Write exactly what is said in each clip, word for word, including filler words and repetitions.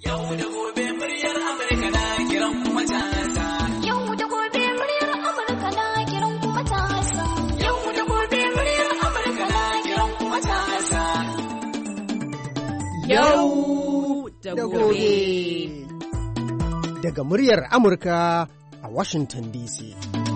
Yau da gobe muryar Amurka na kiran kuma matasa. Yau da gobe muryar Amurka na kiran kuma matasa. Yau da gobe muryar Amurka na kiran kuma matasa. Yau da gobe. Daga muryar Amurka a Washington D C.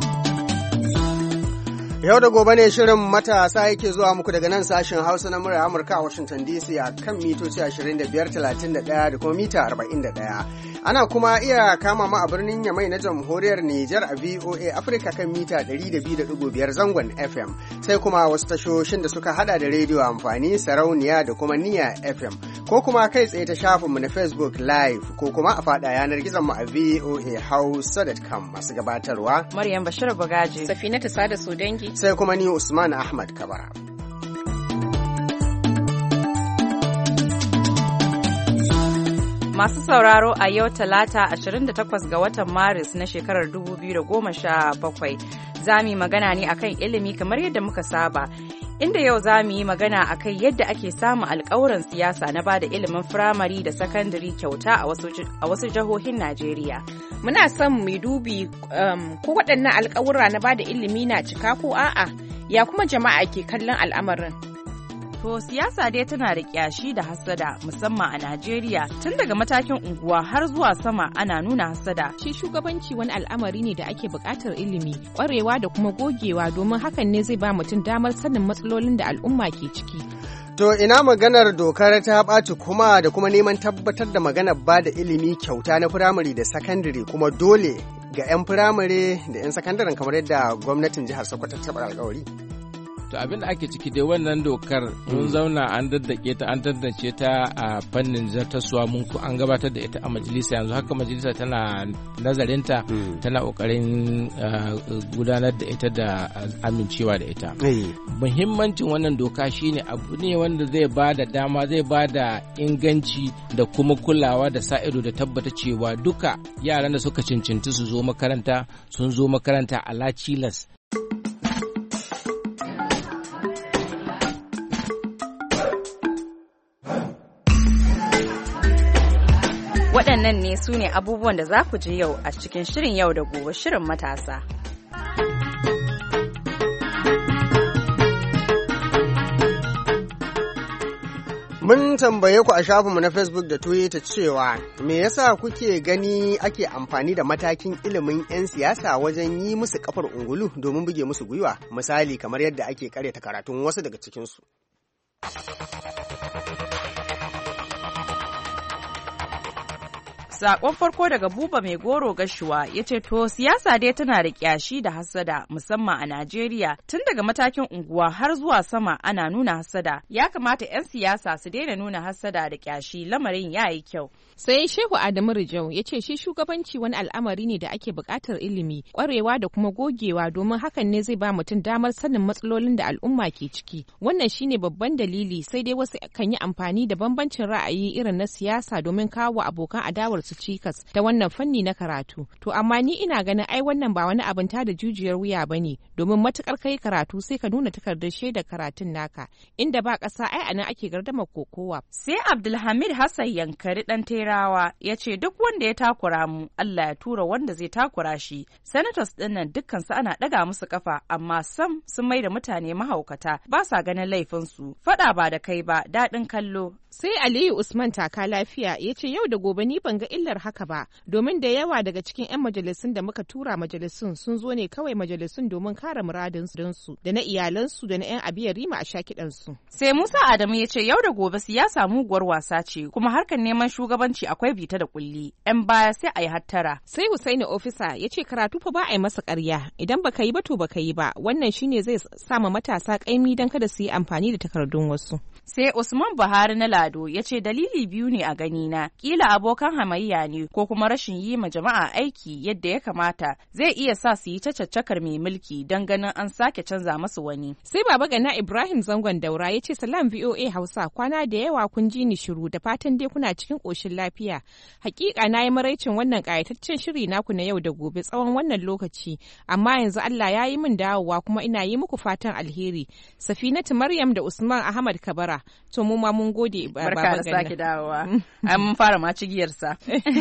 Yau da gobe ne shirin matasa yake zuwa muku daga nan sashen Hausa na muryar Amurka a Washington D C a kan mitoci ashirin da biyar, talatin da ɗaya da kuma mita arba'in da ɗaya. Ana kuma iya kama mu a birnin Yamai na Jamhuriyar Nijar a V O A Africa kan mita ɗari da biyu da ɗigo biyar zangon F M. Sai kuma wasu tashoshin da suka hada da rediyo amfani, sarauniya da kuma niya F M. Ko kuma kai tsaye ta shafinmu na Facebook Live ko kuma a fada yanar gizon mu a V O A Hausa dot com masu gabatarwa. Maryam Bashir Bagaji. Safinatu Sada Sodangi. Sai kuma ni Usman Ahmad Kabara. Masu sauraro a yau Talata ashirin da takwas ga watan Maris na shekarar dubu biyu da goma sha bakwai za mu yi magana ne akan ilimi kamar yadda muka saba. Inda yau za mu yi magana akan yadda ake samun alƙawuran siyasa na bada ilimin firamare da sakandare kyauta a wasu jihohin Najeriya. Muna son mu dubi um, ko waɗannan alƙawura na bada ilimi na cika ko a'a, ya kuma jama'a ke kallon al'amarin. To siyasa dai tana da ƙyashi da hassada musamman a Najeriya, tun daga matakin unguwa har zuwa sama ana nuna hassada. Shi shugabanci wani al'amari ne da ake buƙatar ilimi, ƙwarewa da kuma gogewa domin hakan ne zai ba mutum damar sanin matsalolin da al'umma ke ciki. To ina maganar dokar ta ɓaci kuma da kuma neman tabbatar da maganar ba da ilimi kyauta na firamare da sakandare kuma dole ga 'yan firamare da 'yan sakandaren kamar yadda gwamnatin jihar Sokoto ta taɓa alƙawari. To abin da ake ciki dai wannan dokar mun zauna an daddake ta an tantance ta a fannin zartaswa mun an gabatar da ita a majalisa yanzu haka majalisa tana nazarinta tana kokarin gudanar da ita da amincewa da ita. Muhimmancin wannan doka shine abu ne wanda zai ba da dama zai ba da inganci da kuma kulawa da sa ido da tabbata cewa duka yaran da suka cincinti su zo makaranta sun zo makaranta a lacilas. Waɗannan ne su ne abubuwan da za ku ji yau a cikin shirin yau da gobe shirin matasa. Mun tambaye ku a shafinmu na Facebook da Twitter cewa me yasa kuke gani ake amfani da matakin ilimin 'yan siyasa wajen yi musu kafar ungulu domin buge musu gwiwa, misali kamar yadda ake karyata karatun wasu daga cikinsu. Sakon farko daga Buba Mai Goro Gashuwa ya ce to siyasa dai tana da kyashi da hassada musamman a Najeriya, tun daga matakin unguwa har zuwa sama ana nuna hassada. Ya kamata 'yan siyasa su daina nuna hassada da kyashi, lamarin ya yi kyau. Sai Shehu Adamu Rijau ya ce shi shugabanci wani al'amari ne da ake buƙatar ilimi, ƙwarewa da kuma gogewa domin hakan ne zai ba mutum damar sanin matsalolin da al'umma ke ciki. Wannan shine babban dalili, sai dai wasu kan yi amfani da bambancin ra'ayi irin na siyasa domin kawo abokan adawar su cikas ta wannan fanni na karatu. To amma ni ina ganin ai wannan ba wani abin ta da jujiyar wuya bane, domin matukar kai karatu sai ka nuna takardar shaidar karatun naka, inda ba ƙasa ai anan ake gardama kokowa. Sai Abdulhamid Hassan Yankari dan Terawa ya ce duk wanda ya takura mu Allah ya tura wanda zai takura shi. Senators din nan dukkan su ana daga musu kafa amma sam sun mai da mutane mahaukata, ba sa ganin laifin su. Fada ba da kai ba daɗin kallo. Sai Aliyu Usman Taka Lafiya ya ce yau da gobe ni ban ga illar haka ba, domin da yawa daga cikin 'yan majalisun da muka tura majalisun sun zo ne kawai majalisun domin kare muradin su da na iyalansu da na 'yan abiyar rima a shakidansu. Sai Musa Adamu ya ce yau da gobe siyasa muguwar wasa ce, kuma harkar neman shugabanci akwai bita da kulli, 'yan baya sai a yi hattara. Sai Husaini Ofisa ya ce karatu fa ba a yi masa ƙarya, idan baka yi ba to baka yi ba, wannan shine zai sama matasa ƙaimi don kada su yi amfani da takardun wasu. Sai Usman Buhari na Lado ya ce dalili biyu ne a ganina, kila abokan hamayya ne ko kuma rashin yi ma jama'a aiki yadda ya kamata zai iya sa su yi ta caccakar mai mulki don ganin an sake canza masu wani. Sai Baba Gana Ibrahim Zangon Daura ya ce salam V O A Hausa, kwana da yawa kun ji ni shiru, da fatan dai kuna cikin ƙoshin lafiya. Hakika na yi maraicin wannan ƙayataccen shiri naku na yau da gobe tsawon wannan lokaci, amma yanzu Allah ya yi min dawowa kuma ina yi muku fatan alheri. Safinatu Maryam da Usman Ahmad Kabara Allah. To mu ma mun gode Baba Ganna. Barka da sake dawowa. Ai mun fara ma cigiyarsa.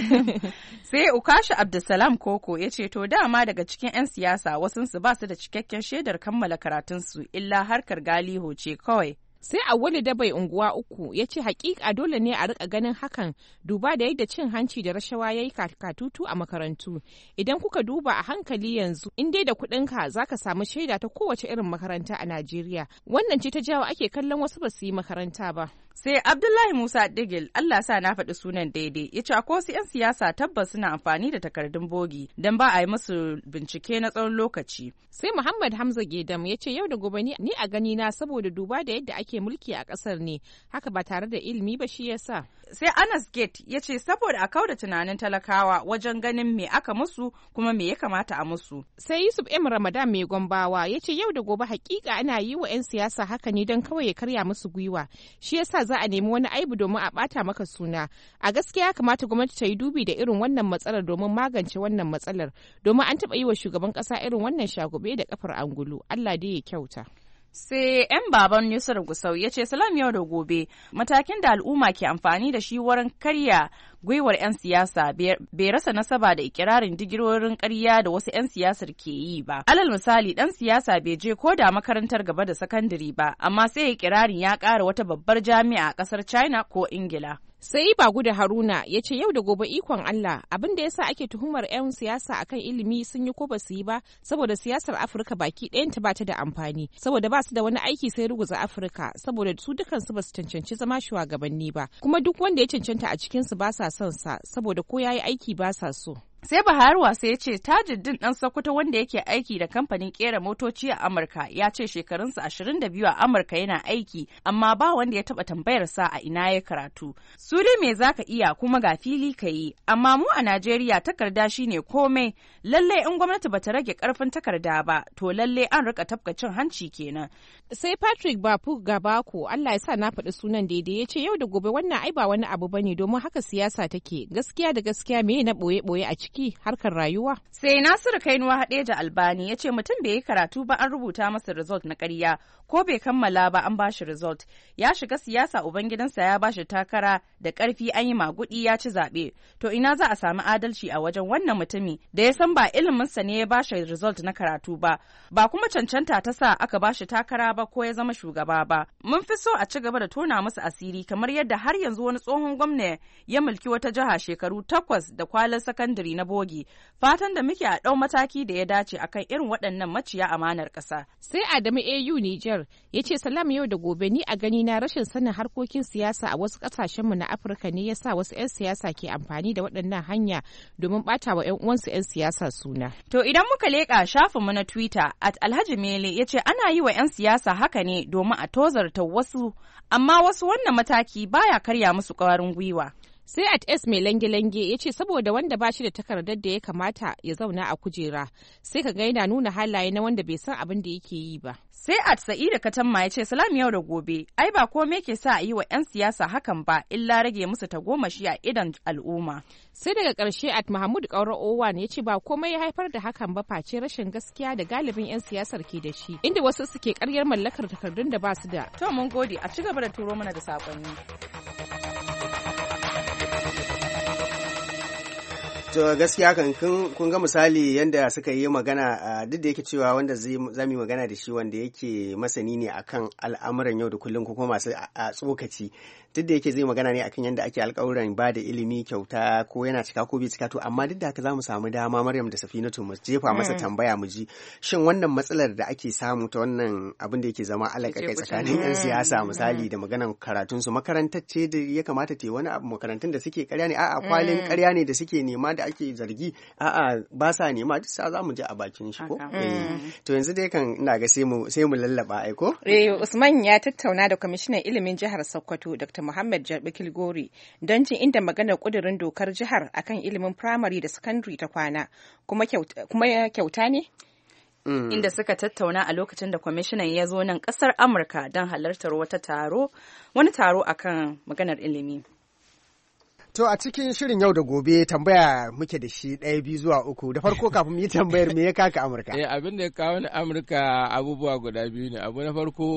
Sai Ukashi Abdulsalam Koko ya ce to dama daga cikin 'yan siyasa wasunsu ba su da cikakken shaidar kammala karatunsu illa harkar galiho ce kawai. Sai Auwalu Dabai unguwa uku ya ce hakika dole ne a rika ganin hakan duba da yadda cin hanci da rashawa ya yi katutu a makarantu. Idan kuka duba a hankali yanzu in dai da kuɗinka za ka samu shaida ta kowace irin makaranta a Najeriya. Wannan ce ta jawo ake kallon wasu ba su yi makaranta ba. Sai Abdullahi Musa Digil, Allah sa na faɗi sunan daidai, ya ce akwai wasu 'yan siyasa tabbas suna amfani da takardun bogi don ba a yi musu bincike na tsawon lokaci. Sai Muhammad Hamza Gedam ya ce yau da gobe ni a gani na saboda duba da yadda ake mulki a ƙasar ne, haka ba tare da ilimi ba shi yasa. Sai Anas Gate ya ce saboda a kauda tunanin talakawa wajen ganin me aka musu kuma me ya kamata a musu. Sai Yusuf M Ramadan mai Gombawa ya ce yau da gobe hakika ana yi wa 'yan siyasa haka ne don kawai ya karya musu gwiwa. Shi yasa za a nemi wani aibu domin a bata maka suna. A gaskiya kamata gwamnati ta yi dubi da irin wannan matsalar domin magance wannan matsalar. Domin an taɓa yi wa shugaban ƙasa irin wannan shagube da kafar angulu. Allah dai ya kyauta. Sai 'yan baban Yusuf Gusau ya ce salam yau da gobe matakin da al'umma ke amfani da shi wurin karya gwiwar 'yan siyasa bai rasa nasaba da ikirarin digirorin karya da wasu 'yan siyasar ke yi ba. Alal misali dan siyasa bai je ko da makarantar gaba da sakandare ba amma sai ikirarin ya ƙara wata babbar jami'a a ƙasar China ko Ingila. Sai Baguda Haruna ya ce yau da gobe ikon Allah abin da yasa ake tuhumar 'yan siyasa akan ilimi sun yi ko ba su yi ba saboda siyasar Afirka baki ɗayanta ba ta da amfani saboda ba su da wani aiki sai ruguza Afirka saboda su dukansu ba su cancanci zama shugabanni ba kuma duk wanda ya cancanta a cikinsu ba sa son sa saboda ko ya yi aiki ba sa so. Sai Buhari Wasa ya ce Tajuddin ɗan Sokoto wanda yake aiki da kamfanin ƙera motoci a Amurka ya ce shekarunsa ashirin da biyu a Amurka yana aiki amma ba wanda ya taɓa tambayar sa a ina ya karatu. Su dai me zaka iya kuma ga fili ka yi amma mu a Najeriya takarda shine komai lalle in gwamnati bata rage ƙarfin takarda ba to lalle an rika tafka cin hanci kenan. Sai Patrick Bapu Gabako Allah ya sa na faɗi sunan daidai ya ce yau da gobe wannan ai ba wani abu bane domin haka siyasa take gaskiya da gaskiya me na ɓoye-ɓoye a ciki harkar rayuwa. Sai Nasiru Kainuwa Hadeja Albani ya ce mutum bai yi karatu ba an rubuta masa result na ƙarya ko bai kammala ba an bashi result. Ya shiga siyasa ubangidansa ya bashi takara da ƙarfi an yi magudi ya ci zaɓe. To ina za a sami adalci a wajen wannan mutumi da ya san ba iliminsa ne ya bashi result na karatu ba, ba kuma cancanta ta sa aka bashi takara ba ko ya zama shugaba ba. Mun fi so a ci gaba da tona musu asiri kamar yadda har yanzu wani tsohon gwamna ya mulki wata jiha shekaru takwas da kwalin sakandare na bogi. Fatan da muke a ɗau mataki da ya dace akan irin waɗannan maciya amanar ƙasa. Sai Adamu A U Niger ya ce salam yau da gobe ni a gani na rashin sanin harkokin siyasa a wasu ƙasashenmu na Afirka ne yasa wasu 'yan siyasa ke amfani da waɗannan hanya domin ɓata wa 'yan uwansu 'yan siyasa suna. To idan muka leƙa shafinmu na Twitter at Alhaji Mele ya ce ana yi wa 'yan siyasa haka ne domin a tozarta wasu amma wasu wannan mataki baya karya musu ƙwarin gwiwa. Sai at S mai lange-lange ya ce saboda wanda ba shi da takardar da ya kamata ya zauna a kujera sai ka ga yana nuna halaye na wanda bai san abin da yake yi ba. Sai at Sa'ida Katamma ya ce salam yau da gobe ai ba komai ke sa a yi wa 'yan siyasa hakan ba illa rage musu tagomashi a idan al'umma. Sai daga ƙarshe at Mahmud Kaura Owan ya ce ba komai ya haifar da hakan ba face rashin gaskiya da galibin 'yan siyasar ke da shi inda wasu suke karyar mallakar takardun da ba su da. To mun gode a ci gaba da turo mana da saƙonni. To gaskiya kan kun ga misali yadda suka yi magana duk da yake cewa wanda za mu yi magana da shi wanda yake masani ne akan al'amuran yau da kullum ko kuma masu a tsokaci duk da yake zai magana ne akan yadda ake alƙawuran ba da ilimi kyauta ko yana cika ko bai cika to amma duk da haka za mu samu dama Maryam da Safinatu mu jefa masa tambaya mu ji shin wannan matsalar da ake samu ta wannan abin da yake zama alaƙaƙai tsakanin 'yan siyasa misali da maganan karatun su makarantar ce da ya kamata ta yi wani abu makarantun da suke ƙarya ne a'a kwalin ƙarya ne da suke nema da ake zargi a'a ba sa nema duk sa za mu je a bakin shi ko to yanzu dai kan ina ga sai mu sai mu lallaba ai ko eh Usman ya tattauna da kwamishinan ilimin jihar Sokoto Dr. Muhammad Jarbi Kilgori don jin inda maganar kudirin dokar jihar akan ilimin primary da secondary ta kwana kuma kyauta kuma kyauta ne inda suka tattauna a lokacin da kwamishinan ya zo nan kasar Amurka don halartar wata taro wani taro akan maganar ilimi. To a cikin shirin yau da gobe tambaya muke da shi ɗaya biyu zuwa uku da farko kafin mu yi tambayar me ya kaka Amurka? Eh abin da ya kawo ni Amurka abubuwa guda biyu ne. Abu na farko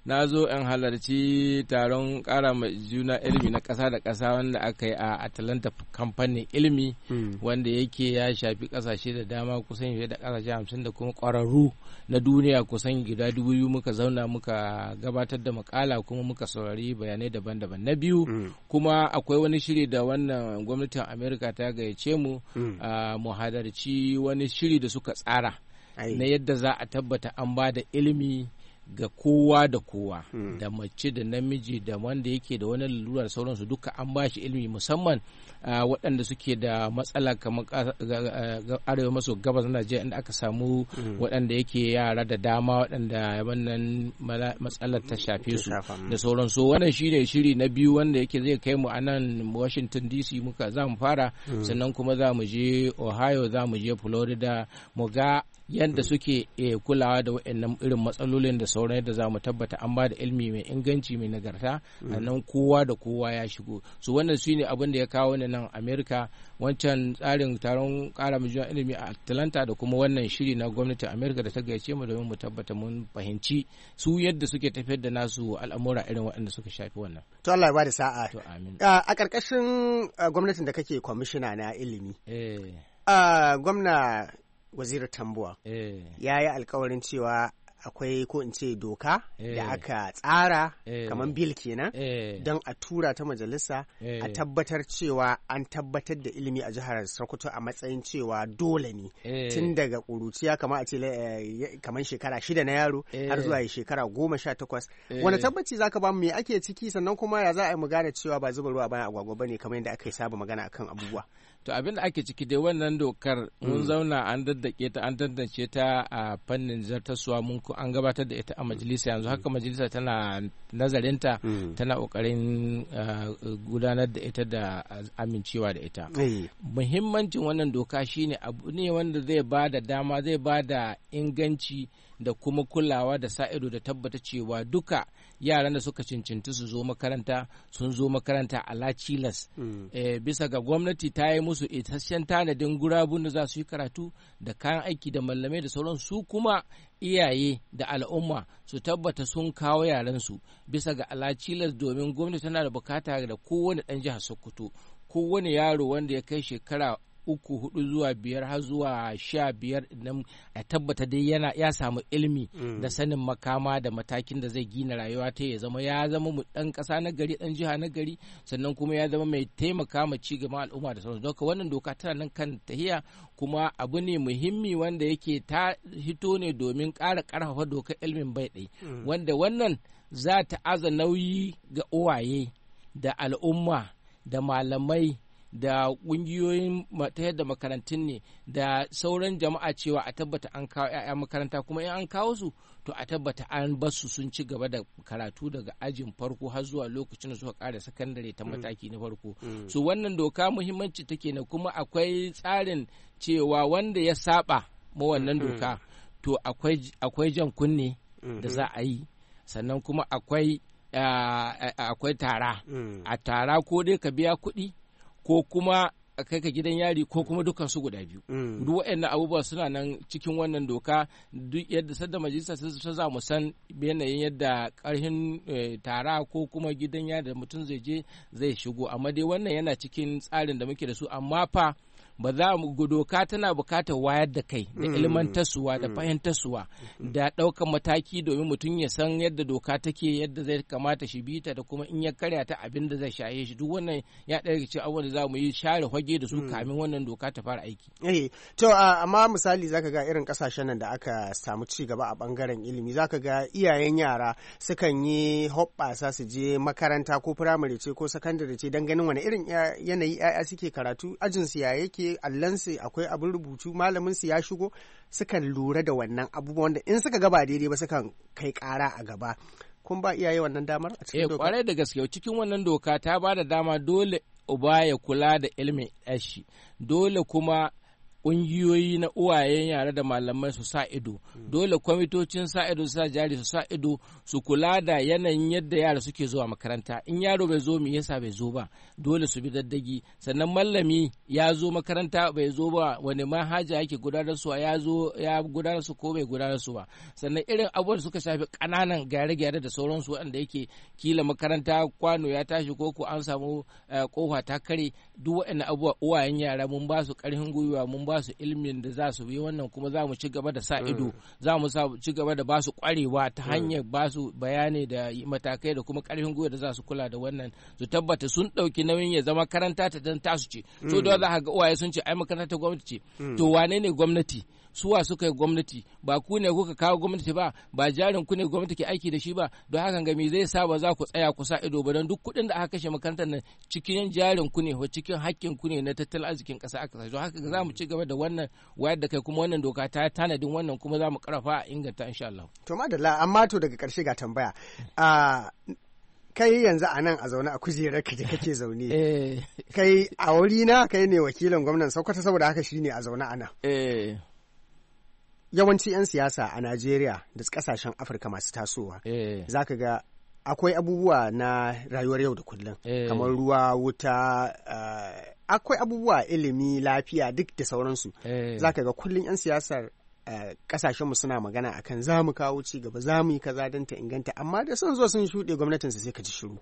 na zo in halarci taron ƙara mai juna ilimi na ƙasa da ƙasa wanda aka yi a Atlanta kamfanin ilimi wanda yake ya shafi ƙasashe da dama kusan fiye da ƙasashe hamsin da kuma ƙwararru na duniya kusan gida dubu biyu muka zauna muka gabatar da makala kuma muka saurari bayanai daban-daban. Na biyu kuma akwai wani shiri da wannan gwamnatin Amerika ta gayyace mu mu halarci wani shiri da suka tsara na yadda za a tabbata an ba da ilimi ga kowa da kowa hmm. da mace da namiji da wanda yake da wani lalura da sauransu duka an ba shi ilimi musamman uh, waɗanda suke da matsala kamar uh, arewa maso gabas na Najeriya inda aka samu hmm. waɗanda yake yara da dama waɗanda wannan matsalar ta shafe su da sauransu. Wannan shi ne shiri na biyu wanda yake zai kai mu a nan Washington D C muka za mu fara hmm. sannan kuma za mu je Ohio za mu je Florida mu ga yadda suke eh, kulawa da waɗannan irin matsalolin da sauran yadda za mu tabbata an ba da ilimi mai inganci mai nagarta a nan kowa da kowa ya shigo. So wannan shi ne abin da ya kawo ni nan Amerika, wancan tsarin taron ƙara mai ilimi a Atlanta da kuma wannan shiri na gwamnatin Amerika da ta gayyace mu domin mu tabbata mun fahimci su yadda suke tafiyar da nasu al'amura irin waɗanda suka shafi wannan. To Allah ya ba da sa'a. To amin. A ƙarƙashin gwamnatin da kake kwamishina na ilimi. Eh. Gwamna Waziri Tambuwa eh. ya yi alkawarin cewa akwai ko in ce doka eh. da aka tsara eh. kamar bil kenan eh. don a tura ta majalisa eh. a tabbatar cewa an tabbatar da ilimi a jihar Sokoto a matsayin cewa dole ne eh. tun daga ƙuruciya kamar a ce eh, kamar shekara shida na yaro eh. har zuwa shekara goma sha takwas eh. wani tabbaci zaka ba mu me ake ciki sannan kuma ya za a yi mu gane cewa ba zuba ruwa bayan agwagwa bane kamar yadda aka yi saba magana akan abubuwa. To abin da ake ciki dai wannan dokar mun zauna an daddake ta an tantance ta a fannin zartaswa mun an gabatar da ita a majalisa yanzu haka majalisa tana nazarinta tana kokarin gudanar da ita da amincewa da ita. Muhimmancin wannan doka shine abu ne wanda zai ba da dama zai ba da inganci da kuma kulawa da sa ido da tabbata cewa duka yaran da suka cincinta su zo makaranta sun zo makaranta a lacilas mm. e, bisa ga gwamnati ta yi musu isasshen tanadin gurabun da za su yi karatu da kayan aiki da mallamai da sauran su kuma iyaye da al'umma su tabbata sun kawo yaransu bisa ga alacilas domin gwamnati tana da bukata da kowane ɗan jihar Sokoto kowane yaro wanda ya kai shekara uku hudu zuwa biyar har zuwa sha biyar idan a tabbata dai yana ya samu ilimi mm. da sanin makama da matakin da zai gina rayuwa ta ya zama ya zama mu dan kasa na gari dan jiha na gari sannan kuma ya zama mai taimaka ma ci gaban al'umma da sauransu. Doka wannan doka tana nan kan tahiya kuma abu ne muhimmi wanda yake ta hito ne domin ƙara ƙarfafa dokar ilimin bai ɗai mm. wanda wannan za ta aza nauyi ga uwaye da al'umma da malamai da ƙungiyoyin ta yadda makarantun ne da sauran jama'a cewa a tabbata an kawo 'ya'ya makaranta kuma in an kawo su to a tabbata an basu sun ci gaba da karatu daga ajin farko har zuwa lokacin da suka ƙara sakandare ta mataki na farko. Mm. So wannan doka muhimmanci take na kuma akwai tsarin cewa wanda ya saba ma wannan doka to akwai jan kunne da za a yi sannan kuma akwai akwai tara a tara ko dai ka biya kuɗi ko kuma a kai ka gidan yari ko kuma dukkan su guda biyu. Mm. Duk waɗannan abubuwa suna nan cikin wannan doka duk yadda sadda majalisa ta za mu san yanayin yadda ƙarhin e, tara ko kuma gidan yari da mutum zai je zai shigo amma dai wannan yana cikin tsarin da muke da su amma fa ba za mu doka tana bukatar wayar da kai da ilmantarsuwa da fahimtarsuwa da ɗaukar mataki domin mutum ya san yadda doka take yadda zai kamata shi bita da kuma in ya karya ta abin da zai shaye shi duk wannan ya ɗaya cikin abubuwan da za mu yi share hage da su kamin wannan doka ta fara aiki. Eh to amma misali zaka ga irin kasashen nan da aka samu ci gaba a bangaren ilimi zaka ga iyayen yara sukan yi hoɓɓasa su je makaranta ko firamare ce ko sakandare ce don ganin wani irin yanayi 'ya'ya suke karatu ajin su ya yake allansu akwai abin rubutu malamin su ya shigo sukan lura da wannan abubuwan da in suka gaba daidai ba sukan kai kara a gaba kun ba iyaye wannan damar a cikin doka. Eh kwarai da gaske cikin wannan doka ta ba da dama dole uba ya kula da ilimin ɗashi dole kuma ƙungiyoyi na uwayen yara da malamai su sa ido, dole kwamitocin sa ido su sa jari su sa ido su kula da yanayin yadda yara suke zuwa makaranta. In yaro bai zo me yasa bai zo ba, dole su bi daddagi. Sannan mallami ya zo makaranta bai zo ba, wani manhaja yake gudanar su, ya zo ya gudanar su ko bai gudanar su ba. Sannan irin abubuwan suka shafi ƙananan gyare-gyare da sauransu waɗanda yake kila makaranta kwano ya tashi ko ko an samu kofa ta kare, duk waɗannan abubuwa uwayen yara mun ba su ƙarfin gwiwa, mun ba su ilimin da za su yi wannan, kuma za mu ci gaba da sa ido, za mu ci gaba da ba su ƙwarewa ta hanyar ba su bayani da matakai da kuma ƙarfin gwiwa da za su kula da wannan, su tabbata sun ɗauki nauyin ya zama karanta ta dan tasu ce. To da za ka ga uwaye sun ce ai makaranta gwamnati ce, to wane ne gwamnati? Suwa suka yi gwamnati? Ba ku ne kuka kawo gwamnati ba, ba jarin ku ne gwamnati ke aiki da shi ba, don haka ga me zai sa ba za ku tsaya ku sa ido ba, don duk kuɗin da aka kashe makarantar nan cikin jarin ku ne ko cikin hakkin ku ne na tattalin arzikin ƙasa aka sa. Don haka za mu ci gaba da wannan wayar da kai, kuma wannan doka ta tanadin wannan, kuma za mu ƙarfa a inganta insha Allah. To madalla, amma to daga ƙarshe ga tambaya. Kai yanzu a nan a zaune a kujerar ka kake zaune. Kai a wuri na kai ne wakilin gwamnan Sokoto, saboda haka shine a zaune a nan. Yawanci 'yan siyasa a Najeriya da kasashen Afirka masu tasowa, za ka ga akwai abubuwa na rayuwar yau da kullum, kamar ruwa, wuta, akwai abubuwa ilimi, lafiya, duk da sauransu. Za ka ga kullum 'yan siyasar kasashenmu suna magana akan za mu kawo ci gaba, za mu yi kaza don ta inganta, amma da sun zo sun shuɗe gwamnatinsu sai ka ji shiru.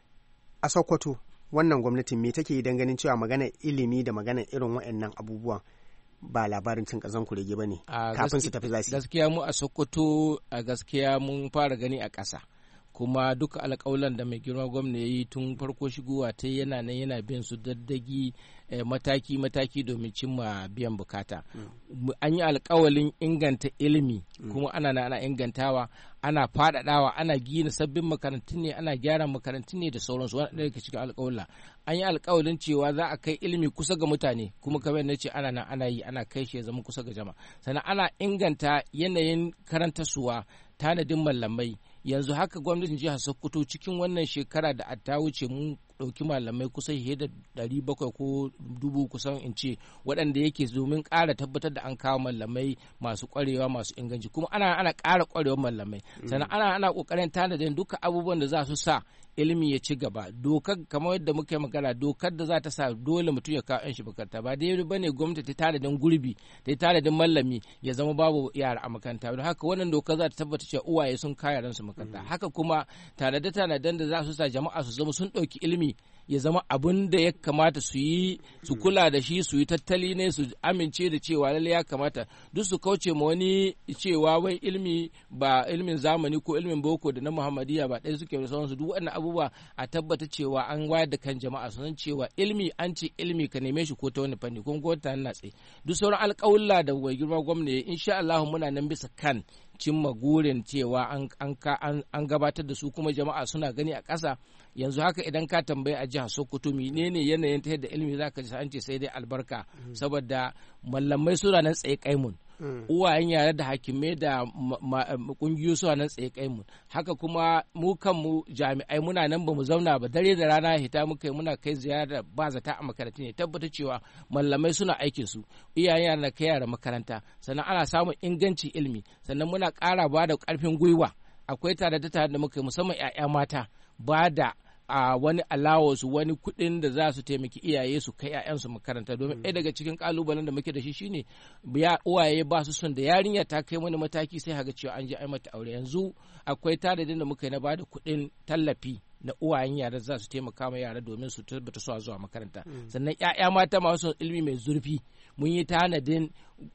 A Sokoto wannan gwamnatin me take yi don ganin cewa magana ilimi da magana irin waɗannan abubuwan ba labarin cin kazan kurege ba ne kafin su tafi zasi? Gaskiya mu a Sokoto a gaskiya mun fara gani a ƙasa, kuma duka alƙawulan da mai girma gwamna ya yi tun farko shigowa ta yana nan yana bin su daddagi mataki-mataki domin cimma biyan bukata. An yi alƙawalin inganta ilimi, kuma ana na ana ingantawa, ana faɗaɗawa, ana gina sabbin makarantu ne, ana gyara makarantu ne da sauransu, wani ɗaya daga cikin alƙawula. An yi alƙawalin cewa za a kai ilimi kusa ga mutane, kuma kamar na ce ana nan ana yi, ana kai shi ya zama kusa ga jama'a. Sannan ana inganta yanayin karantarsuwa, tanadin mallamai. Yanzu haka gwamnatin jihar Sokoto cikin wannan shekara da ta wuce mun ɗauki malamai kusan fiye da ɗari bakwai ko dubu kusan in ce, waɗanda yake domin ƙara tabbatar da an kawo malamai masu ƙwarewa masu inganci, kuma ana ana ƙara ƙwarewar malamai. Sannan ana ana ƙoƙarin tanadin duka abubuwan da za su sa ilimi ya ci gaba. Dokar kamar yadda muka yi magana, dokar da za ta sa dole mutum ya kawo yan shi makaranta, ba dai bane gwamnati ta tanadin gurbi, ta tanadin mallami ya zama babu yara a makaranta. Don haka wannan dokar za ta tabbata cewa uwaye sun kawo yaran su makaranta. Haka kuma tanade tanaden da za su sa jama'a su zama sun ɗauki ilimi ya zama abin da ya kamata su yi, su kula da shi, su yi tattali ne, su amince da cewa lalle ya kamata duk su kauce ma wani cewa wai ilimi ba ilimin zamani ko ilimin boko da na muhammadiyya ba ɗaya suke da sauransu. Duk waɗannan abubuwa a tabbata cewa an wayar da kan jama'a su san cewa ilimi, an ce ilimi ka neme shi ko ta wani fanni, kuma gwamnati na tsaye. Duk sauran alƙawulla da mai girma gwamnati insha Allah muna nan bisa kan cimma gurin cewa an gabatar da su, kuma jama'a suna gani a ƙasa. Yanzu haka idan ka tambayi a jihar Sokoto menene yanayin ta yadda ilimi zaka ji an ce sai dai albarka, saboda mallamai suna nan tsaye kaimun, uwayen yare da hakimai da kungiyoyi suna nan tsaye kaimun. Haka kuma mu kanmu jami'ai muna nan ba mu zauna ba, dare da rana hita muka yi muna kai ziyara ba zata a makarantu ne, tabbata cewa mallamai suna aikin su, iyayen yara na kai yara makaranta, sannan ana samun ingancin ilimi. Sannan muna ƙara ba da ƙarfin gwiwa, akwai tare da tare da muka yi musamman 'ya'ya mata, ba da a wani allowance, wani kuɗin da za su taimaki iyaye su kai 'ya'yansu makaranta, domin ɗaya daga cikin ƙalubalen da muke da shi shine ya uwaye ba su son da yarinya ta kai wani mataki sai haga cewa an je ai mata aure. Yanzu akwai tanadin da muka yi na ba da kuɗin tallafi na uwayen yara za su taimaka ma yara domin su tabbata su zuwa makaranta. Sannan 'ya'ya mata masu ilimi mai zurfi mun yi tanadin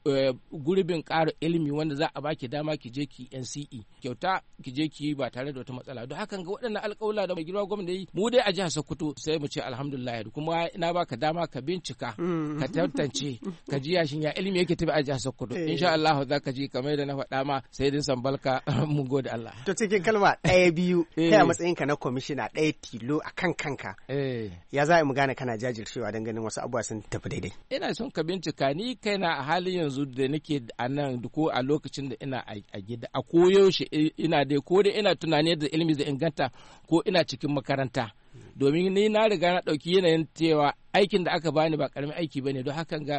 gurbin ƙara ilimi wanda za a baki dama ki je ki N C E kyauta, ki je ki ba tare da wata matsala. Don hakan ga waɗannan alƙawla da mai girma gwamnati yi, mu dai a jihar Sokoto sai mu ce alhamdulillah, kuma ina baka dama ka bincika ka tantance ka ji yashin ya ilimi yake tafi a jihar Sokoto. Insha Allah za ka ji kamar da na faɗa ma sai din sambalka mun gode Allah. To cikin kalma ɗaya biyu kai a matsayinka na kwamishina ɗaya tilo a kan kanka, ya za mu gane kana jajircewa don ganin wasu abubuwa sun tafi daidai? Ina son ka bincika, ni kaina a halin yanzu da nake a nan ko a lokacin da ina a gida a koyaushe ina dai ko da ina tunani da ilimi zai inganta ko ina cikin makaranta, domin ni na riga na ɗauki yanayin cewa aikin da aka bani ba ƙaramin aiki bane. Don hakan ga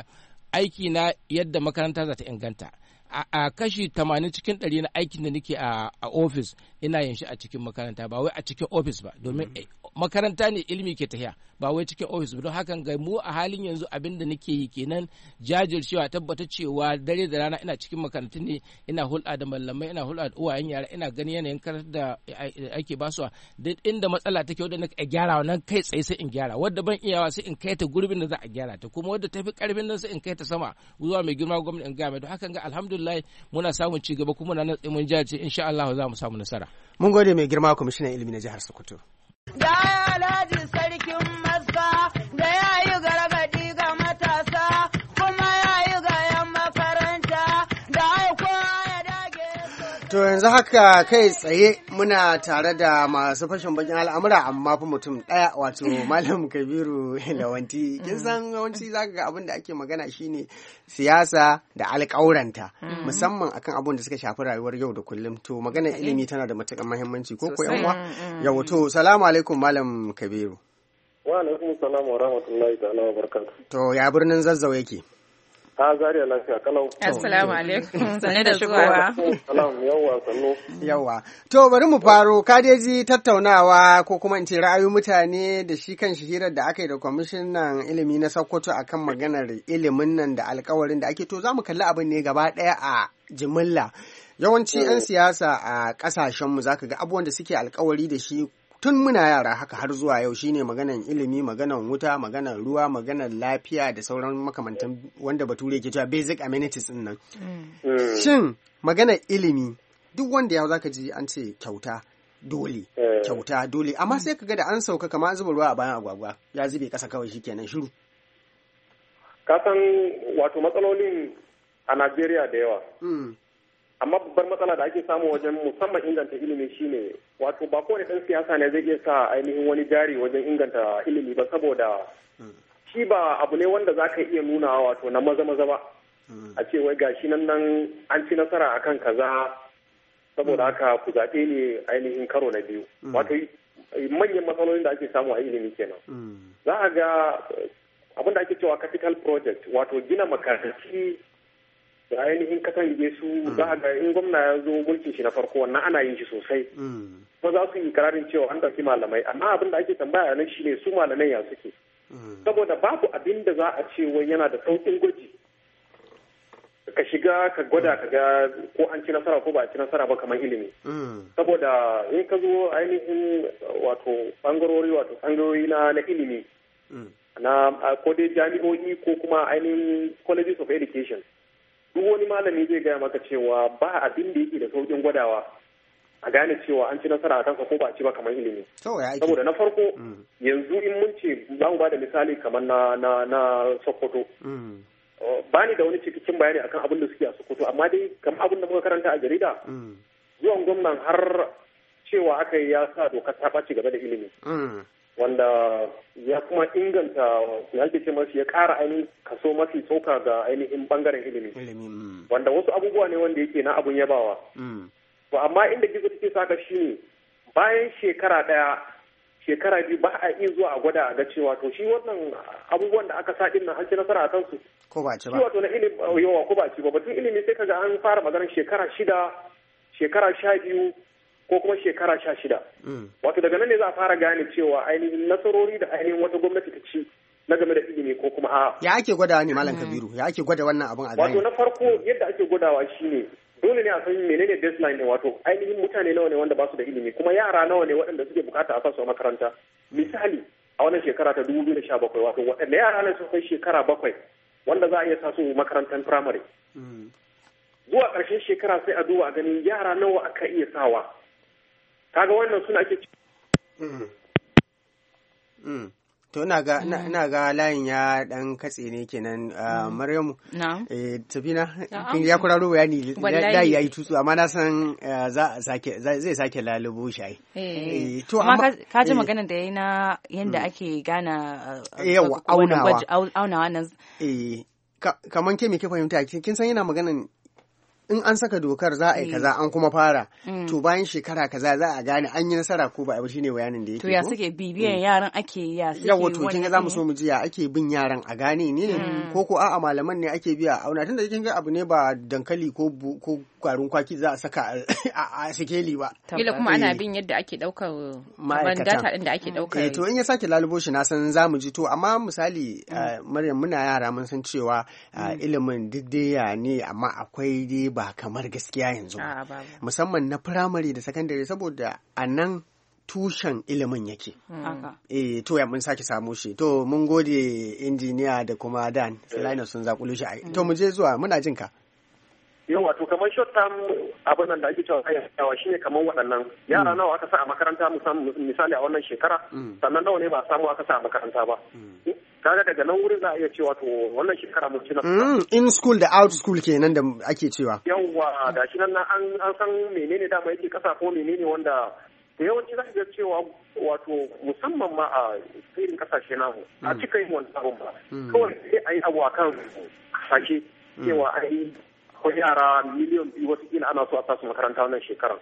aiki na yadda makaranta za ta inganta. A kashi tamanin cikin ɗari na aikin da nake a ofis ina yin shi a cikin makaranta ba wai a cikin ofis ba domin makaranta ne ilimi ke tafiya ba wai cikin ofis ba don hakan ga mu a halin yanzu abin da nake yi kenan jajircewa tabbata cewa dare da rana ina cikin makarantun ne ina hulɗa da mallamai ina hulɗa da uwayen yara ina ganin yanayin karatu da ake basuwa duk inda matsala take wadda na gyara nan kai tsaye sai in gyara wadda ban iyawa sai in kai ta gurbin da za a gyara ta kuma wadda tafi karfin nan sai in kai ta sama zuwa mai girma gwamnati in ga mai don hakan ga alhamdulillah muna samun ci gaba kuma na mun jajirce insha Allah za mu samu nasara. Mun gode mai girma kwamishinan ilimi na jihar Sokoto. Da Alhaji sarkin Masa da ya yi gargadi ga matasa kuma ya yi ga 'yan makaranta da aiko ya dage. To yanzu haka kai tsaye muna tare da masu fashin bakin al'amura amma fa mutum ɗaya wato Malam Kabiru Lawanti. Kin san yawanci zaka ga abin da ake magana shine siyasa da alƙawuranta musamman akan abin da suka shafi rayuwar yau da kullum. To maganar ilimi tana da matuƙar muhimmanci ko ko yan uwa. Yau to salamu alaikum Malam Kabiru. Wa alaikum salam wa rahmatullahi ta'ala wa barakatuh. To ya birnin Zazzau yake? Ta zariya lafiya kalau. Assalamu alaikum. Sanne da shigowa. Salam yawa sannu. Yawa. To bari mu faro kadeji tattaunawa ko kuma in ce ra'ayoyin mutane da shi kan hirar da aka yi da kwamishinan ilimi na Sokoto akan maganar ilimin nan da alkawarin da ake to za mu kalli abin ne gaba ɗaya a jimilla. Yawanci 'yan siyasa a ƙasashenmu za ka ga abubuwan da suke alkawari da shi tun muna yara haka har zuwa yau shine maganan ilimi, maganan wuta, maganan ruwa, maganan lafiya da sauran makamantan wanda bature ke cewa basic amenities din nan. Shin maganar ilimi duk wanda ya zaka ji an ce kyauta dole, kyauta dole, amma sai kaga da an sauka kamar zuba ruwa a bayan agwagwa ya zube kasa kawai shikenan shiru. Ka san wato matsalolin a Najeriya da yawa. Amma babbar matsala da ake samu wajen musamman inganta ilimi shine wato ba kowane ɗan siyasa ne zai iya sa ainihin wani jari wajen inganta ilimi ba saboda shi ba abu ne wanda za ka iya nuna wato na maza maza ba a ce wai gashi nan nan an ci nasara akan kaza saboda haka ku zaɓe ne ainihin karo na biyu wato manyan matsalolin da ake samu a ilimi kenan za a ga abin da ake cewa capital project wato gina makarantu da ainihin katange su za a ga in gwamna ya zo mulkin shi na farko wannan ana yin shi sosai ko za su yi ikirarin cewa an ɗauki malamai amma abin da ake tambaya nan shine su malamai ya suke saboda babu abin da za a ce wai yana da sauƙin gwaji ka shiga ka gwada ka ga ko an ci nasara ko ba a ci nasara ba kamar ilimi saboda in ka zo ainihin wato bangarori wato bangarori na na ilimi na ko dai jami'o'i ko kuma ainihin colleges of education duk wani malami zai gaya maka cewa ba abin da yake da saukin gwadawa a gane cewa an ci nasara a kansa ko ba a ci ba kamar ilimi. Saboda na farko yanzu in mun ce za mu ba da misali kamar na na na Sokoto. Ba ni da wani cikakken bayani akan abin da suke a Sokoto amma dai kamar abin da muka karanta a jarida zuwan gwamnan har cewa aka yi ya sa dokar ta ɓaci game da ilimi. Wanda ya kuma inganta ya ake ce masu ya ƙara ainihin kaso mafi tsoka ga ainihin bangaren ilimi. Wanda wasu abubuwa ne wanda yake na abun yabawa. To amma inda gizo take saka shi ne bayan shekara ɗaya shekara biyu ba a iya zuwa a gwada a ga cewa to shi wannan abubuwan da aka sa din nan an ci nasara a kansu. Ko ba ci ba. Shi wato na ilimi yawa ko ba ci ba batun ilimi sai kaga an fara maganar shekara shida shekara sha biyu ko kuma shekara sha shida. Wato daga nan ne za a fara gane cewa ainihin nasarori da ainihin wata gwamnati ta ci na game da ilimi ko kuma a. Ya ake gwadawa ne Malam Kabiru? Ya ake gwada wannan abin a gani? Wato na farko yadda ake gwadawa shine dole ne a san menene baseline ne wato ainihin mutane nawa ne wanda ba su da ilimi kuma yara nawa ne waɗanda suke bukata a sasu a makaranta. Misali a wannan shekara ta dubu biyu da sha bakwai wato waɗanda yara ne sun kai shekara bakwai wanda za a iya sa su makarantar firamare. Zuwa ƙarshen shekara sai a duba a ganin yara nawa aka iya sawa. Kaga wannan suna ake to ina ga ina ga layin ya dan katse ne kenan Maryamu eh Safina kin ya kuraro bayani da yayi tutsu amma na san za a sake zai sake lalubo shi eh to amma ka ji maganar da yayi na yanda ake gana yawa aunawa aunawa nan eh kaman ke me ke fahimta kin san yana maganar in an saka dokar za a yi kaza an kuma fara to bayan shekara kaza za a gane an yi nasara ko ba a yi shine bayanin da yake to ya suke bibiyan yaran ake ya suke yawa to kin ga zamu so mu ji ya ake bin yaran a gane ne ko ko a'a malaman ne ake biya auna tunda kin ga abu ne ba dankali ko ko garin kwaki za a saka a sikeli ba kila kuma ana bin yadda ake daukar ban data din da ake daukar eh to in ya sake lalubo shi na san zamu ji to amma misali Maryam muna yara mun san cewa ilimin diddaya ne amma akwai dai ba kamar gaskiya yanzu musamman na firamare da sakandare saboda a nan tushen ilimin yake. Eh to ya mun sake samu shi. To mun gode injiniya da kuma Dan Selina sun zakulu shi ai. To mu je zuwa muna jin ka. Yau wato kamar short term abin nan da ake cewa ayyawa shine kamar waɗannan yara nawa aka sa a makaranta misali a wannan shekara sannan nawa ne ba samu aka sa a makaranta ba. Kaga daga nan wurin za a iya cewa to wannan shekara mun ci na in school da out school kenan da ake cewa. Yawwa da shi nan an an san menene dama yake kasa ko menene wanda da yawanci za ka ga cewa wato musamman ma a irin kasashe namu a cika yin wani abun ba kawai sai a yi abu a kan kasashe cewa a yi ko yara miliyan biyu watakila ana so a sasu makaranta wannan shekarar.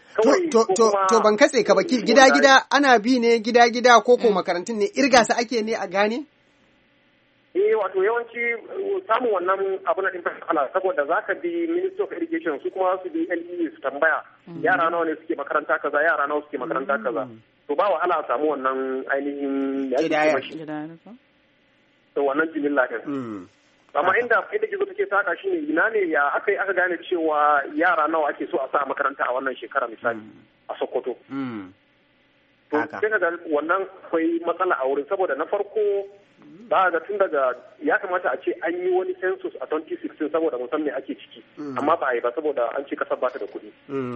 To ban katse ka ba gida-gida ana bi ne gida-gida ko ko makarantun ne irga su ake ne a gane? Eh wato yawanci samun wannan abu na ɗin ala saboda za ka bi Ministry of Education su kuma su bi L E su tambaya yara nawa ne suke makaranta kaza yara nawa suke makaranta kaza to ba wahala a samu wannan ainihin ya ke mashi to wannan jimilla ɗin. Amma inda inda gizo take saka shi ne ina ne ya aka yi aka gane cewa yara nawa ake so a sa a makaranta a wannan shekara misali a Sokoto. To sai ka ga wannan akwai matsala a wurin saboda na farko ba ga tun daga ya kamata a ce an yi wani census a twenty sixteen saboda mun san me ake ciki amma ba a yi ba saboda an ce kasar ba ta da kuɗi.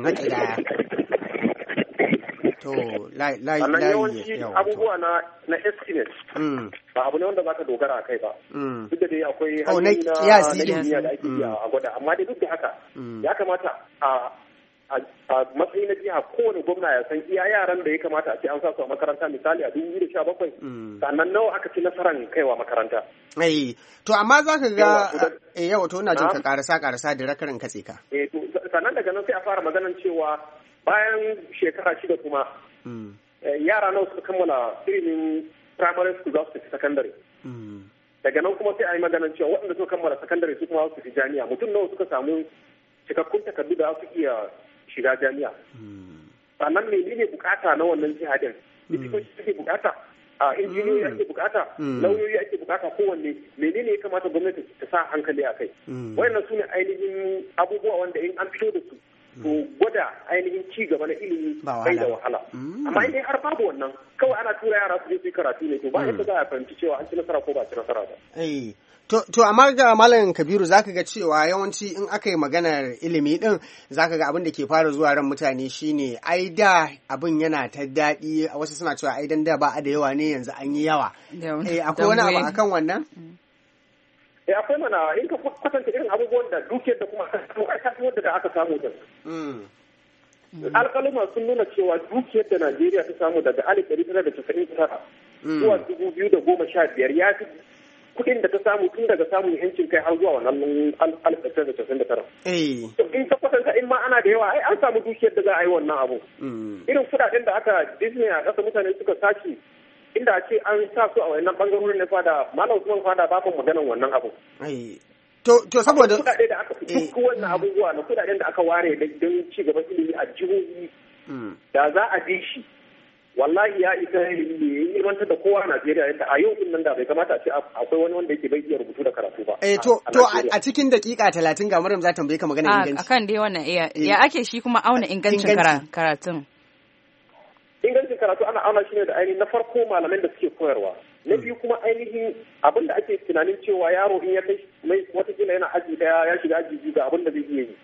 To lai lai lai yawanci abubuwa na na estimate ba abu ne wanda zaka dogara a kai ba duk da dai akwai hanyoyi na kimiyya da ake yi a gwada amma dai duk da haka ya kamata a a matsayin na jiha kowane gwamna ya san iya yaran da ya kamata a ce an sa su a makaranta misali a dubu biyu da sha bakwai sannan nawa aka ci nasarar kaiwa makaranta. Ai to amma za ka ga eh yawa to ina jin ka karasa karasa da rakarin katse ka. Eh to sannan daga nan sai a fara maganan cewa bayan shekara shida kuma yara nawa suka kammala ilimin primary school za su tafi secondary. Daga nan kuma sai a yi maganan cewa waɗanda suka kammala secondary su kuma su tafi jami'a mutum nawa suka samu cikakkun takardu da su iya shiga jami'a. Sannan menene bukata na wannan jihadin? Likitoci suke bukata, a injiniyoyi ake bukata, lauyoyi ake bukata kowanne menene ya kamata gwamnati ta sa hankali a kai. Wayannan su ne ainihin abubuwa wanda in an fito da su to gwada ainihin ci gaba na ilimi bai da wahala. Amma in har babu wannan kawai ana tura yara su je su yi karatu ne to ba yadda za a fahimci cewa an ci nasara ko ba ci nasara ba. To, to amma ga Malam Kabiru zaka ga cewa yawanci in aka yi maganar ilimi din zaka ga abin da ke fara zuwa ran mutane shine ai da abin yana ta daɗi wasu suna cewa ai dan da ba a da yawa ne yanzu an yi yawa. Eh akwai wani abu akan wannan? Eh akwai mana in ka kwatanta irin abubuwan da dukiyar da kuma kasuwar da aka samu din. Alƙaluma sun nuna cewa dukiyar da Najeriya ta samu daga alif ɗari tara da casa'in da tara zuwa dubu biyu da goma sha biyar ya fi kuɗin da ta samu tun daga samun yancin kai har zuwa wannan alif ɗari tara da casa'in da tara. In ka kwatanta in ma ana da yawa ai an samu dukiyar da za a yi wannan abu. Irin kuɗaɗen da aka Disney a ƙasa mutane suka sace inda a ce an sa su a wannan ɓangarorin na fada Malam Usman fada babu maganan wannan abu. To, to saboda kuɗaɗe da aka duk wannan abubuwa na kuɗaɗen da aka ware don ci gaban ilimi a jihohi da za a bi shi wallahi ya isa ya ilmantar da kowa a Najeriya yadda a yau din nan da bai kamata a ce akwai wani wanda yake bai iya rubutu da karatu ba. Eh to to a cikin dakika talatin ga Maryam za ta tambaye ka magana inganci. Akan dai wannan ya ake shi kuma auna ingancin karatun. Ingancin karatu ana auna shi ne da ainihin na farko malaman da suke koyarwa. Na biyu kuma ainihin abin da ake tunanin cewa yaro in ya kai watakila yana aji daya ya shiga aji biyu ga abin da zai iya yi.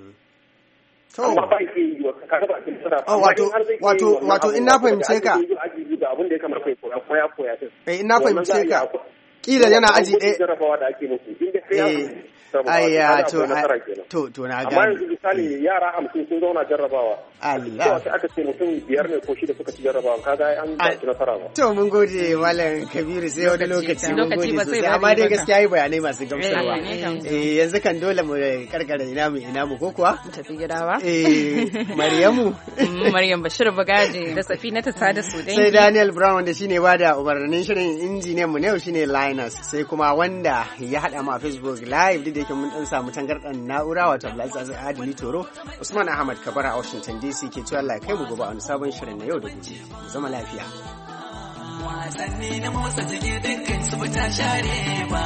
Amma ba ke yi wa kaga ba ke tsara. Wato wato wato in na fahimce ka. Aji biyu ga abin da ya kamata kai koya koya koya din. Eh in na fahimce ka. kila yana aji ɗaya jarrabawa da ake musu inda sai ya Ayya to to to na gani. Amma yanzu misali yara hamsin sun zauna jarrabawa. Allah. Sai aka ce mutum biyar ne ko shida suka ci jarrabawa kaga an ba su nasara ba. To mun gode Malam Kabiru sai wani lokaci mun gode sosai amma dai gaskiya yi bayanai masu gamsarwa. Eh yanzu kan dole mu karkara ina mu ina mu ko kuwa? Mu tafi gida ba. Eh Maryamu. Maryam Bashir Bagaji da Safina ta sada su dai. Sai Daniel Brown wanda shine bada umarnin shirin injiniyan mu ne shine Linus sai kuma wanda ya hada mu a Facebook live da yake mun dan samu tangardan na'ura wato Abdulaziz Adili Toro Usman Ahmad Kabara a Washington D C ke cewa Allah ya kai mu gobe a wani sabon shirin na yau da gobe zama lafiya wasanni na motsa jiki dukkan su ta share ba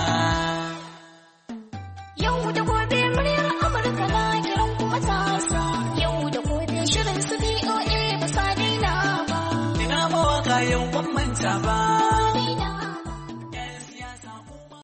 yau da gobe muryar Amurka na kiran kuma tasa yau da gobe shirin su B O A ba sa daina ba ina mawaka yau ban manta ba